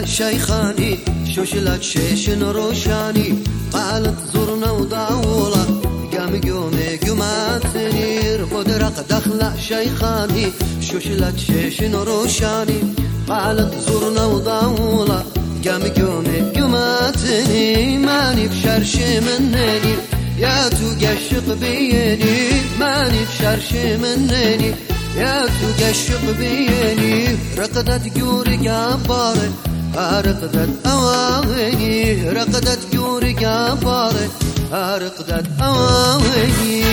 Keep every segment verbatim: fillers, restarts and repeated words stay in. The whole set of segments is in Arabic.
شيخاني شوشلت شيشن روشاني قالت زرنا وداولا قام قومي قماتني رفضرق دخل شيخاني شوشلت شيشن روشاني قالت زرنا وداولا قام قومي قماتني ماني بشرش منني يا تقشق بيني ماني بشرش منني يا تقشق بيني رقدت قوري قباري رقدت أواغني رقدت قوري قباري رقدت أواغني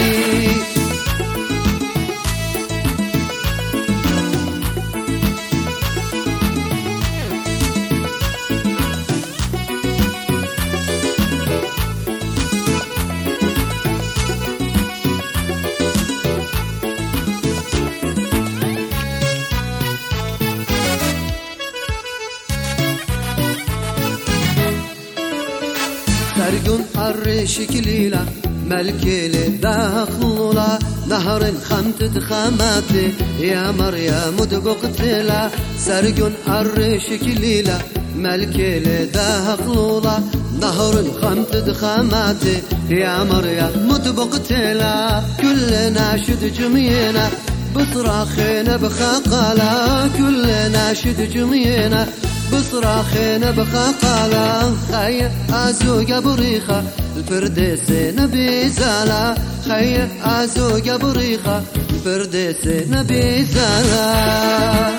سرقون الرشك ليلة ملكي داخلولا نهر خمتة خماتي يا مريم دبقتلا سرقون الرشك ليلة ملكي داخلولا نهر خمتة خماتي يا مريم دبقتلا كلنا شد جمينا بصراخنا بخاقلا كلنا شد جمينا بصراخنا بخاقلا خي ازوق بريخه الفرديس نبي زالا خي ازوق بريخه الفرديس نبي زالا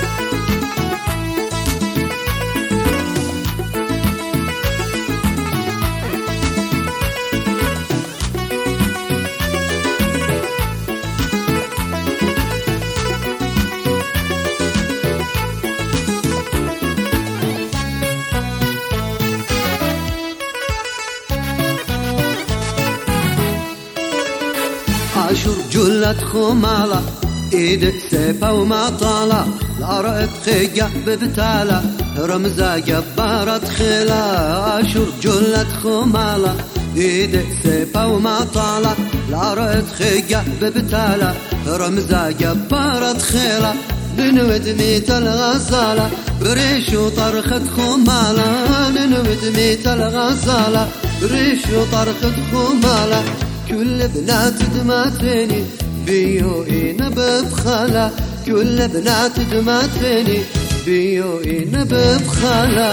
عاشور جلت خمالة ايدك سيفة ومطالة لا رأت خيقة ببتالة رمزة جبارة خلا عاشور جلت خمالة ايدك سيفة ومطالة لا رأت خيقة ببتالة رمزة جبارة خلا بنود ميت الغزالة بريش وطرخة خمالة بنود ميت الغزالة بريش وطرخة خمالة كل بنات دماتني بيوئين ببخلا كل بنات دماتني بيوئين ببخلا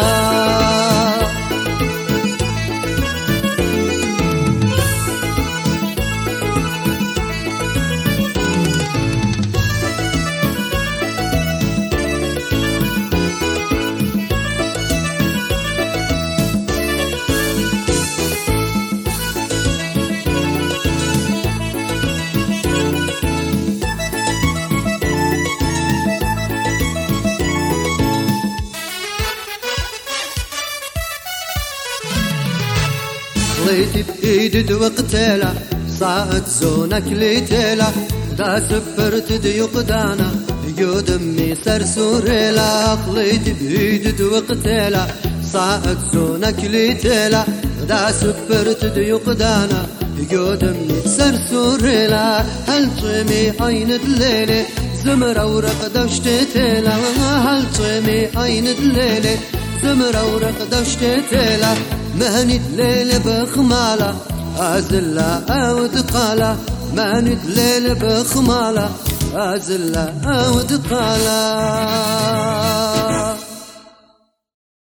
خليتي بإيدي وقتيلا صاعت زونك ليتيلا دا سفرت ديوق دانا يو دمي سرسوريلا خليتي بإيدي وقتيلا صاعت زونك ليتيلا دا سفرت ديوق دانا يو دمي سرسوريلا هل طمي عين الليلة زمرة ورق دوشتيلا هل طمي عين الليلة زمرة ورق دوشتيلا مهني الليل بخمالة أزلة أو دقالة مهني الليل بخمالة أزلة أو دقالة